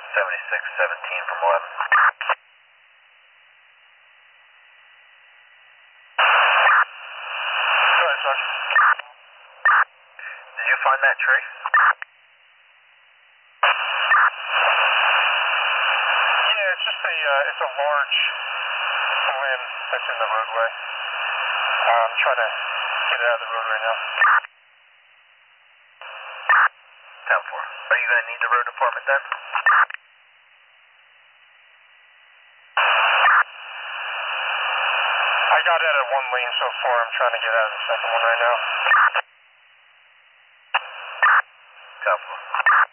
7617 from 11. Go ahead, Sergeant. Did you find that tree? Yeah, it's just it's a large limb that's in the roadway. I'm trying to get it out of the road right now. 10-4. Are you going to need the road department then? I got out of one lane so far. I'm trying to get out of the second one right now. 10-4.